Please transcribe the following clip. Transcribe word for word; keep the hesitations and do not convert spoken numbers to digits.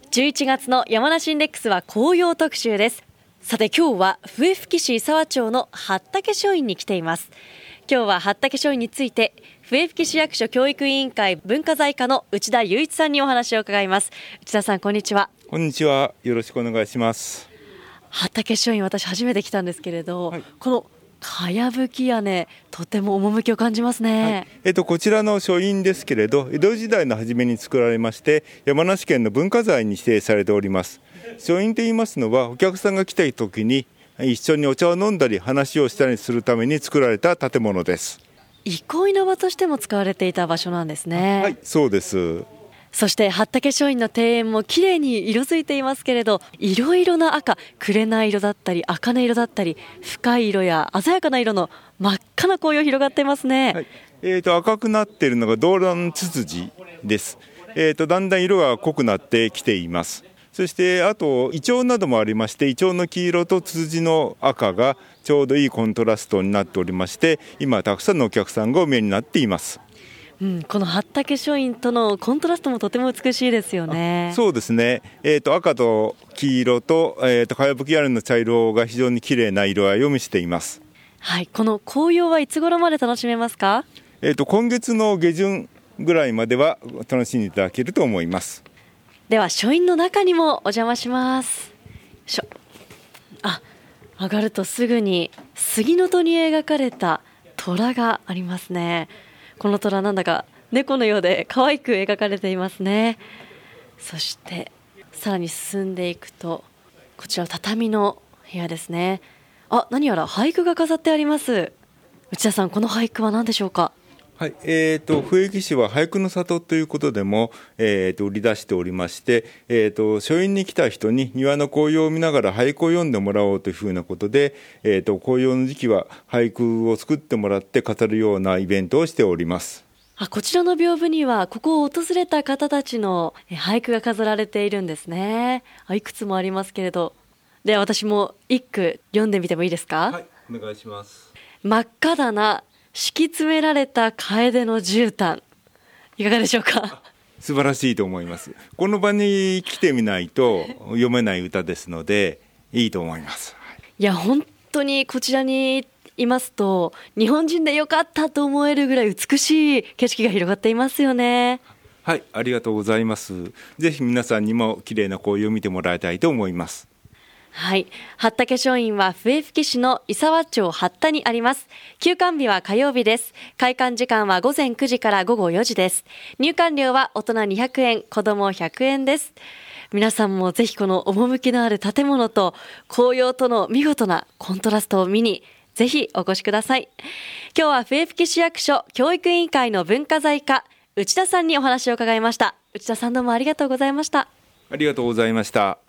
じゅういちがつの山梨インデックスは紅葉特集です。さて今日は笛吹市伊沢町の八竹書院に来ています。今日は八竹書院について笛吹市役所教育委員会文化財課の内田雄一さんにお話を伺います。内田さん、こんにちは。 こんにちは、よろしくお願いします。 八竹書院、私初めて来たんですけれど、 はい、 このかやぶき屋根、とても趣を感じますね。 はい、えっと、こちらの書院ですけれど、江戸時代の初めに作られまして山梨県の文化財に指定されております。書院といいますのは、お客さんが来た時に一緒にお茶を飲んだり話をしたりするために作られた建物です。 憩いの場としても使われていた場所なんですね。 はい、そうです。 そして八竹書院の庭園も綺麗に色づいていますけれど、いろいろな赤、紅色だったり茜色だったり、深い色や鮮やかな色の真っ赤な紅葉広がっていますね。 はい、えー、と赤くなっているのがドーランツツジです。えー、とだんだん色が濃くなってきています。そしてあとイチョウなどもありまして、イチョウの黄色とツツジの赤がちょうどいいコントラストになっておりまして、今たくさんのお客さんがお見えになっています。 うん、この八竹書院とのコントラストもとても美しいですよね。 そうですね、えー、と赤と黄色と、えー、とかやぶき屋根の茶色が非常に綺麗な色合いを見せています。 はい、この紅葉はいつ頃まで楽しめますか？ えー、と今月の下旬ぐらいまでは楽しんでいただけると思います。 では書院の中にもお邪魔します。しょあ上がるとすぐに杉の戸に描かれた虎がありますね。この虎、なんだか猫のようで可愛く描かれていますね。そしてさらに進んでいくと、こちらは畳の部屋ですね。あ、何やら俳句が飾ってあります。内田さん、この俳句は何でしょうか？ はい、えー、と笛吹市は俳句の里ということでも、えー、と売り出しておりまして、えー、と書院に来た人に庭の紅葉を見ながら俳句を読んでもらおうというふうなことで、えー、と紅葉の時期は俳句を作ってもらって語るようなイベントをしております。 あ、こちらの屏風にはここを訪れた方たちの俳句が飾られているんですね。あ、いくつもありますけれど、では私も一句読んでみてもいいですか？ はい、お願いします。 真っ赤だな敷き詰められた楓の絨毯、いかがでしょうか？ 素晴らしいと思います。この場に来てみないと読めない歌ですのでいいと思います。 いや、本当にこちらにいますと日本人でよかったと思えるぐらい美しい景色が広がっていますよね。 はい、ありがとうございます。ぜひ皆さんにも綺麗な紅葉を見てもらいたいと思います。 はい、八竹書院は笛吹市の伊沢町八田にあります。休館日は火曜日です。開館時間はごぜんくじからごごよじです。入館料は大人にひゃくえん、子供ひゃくえんです。皆さんもぜひこの趣のある建物と紅葉との見事なコントラストを見にぜひお越しください。今日は笛吹市役所教育委員会の文化財課内田さんにお話を伺いました。内田さん、どうもありがとうございました。 ありがとうございました。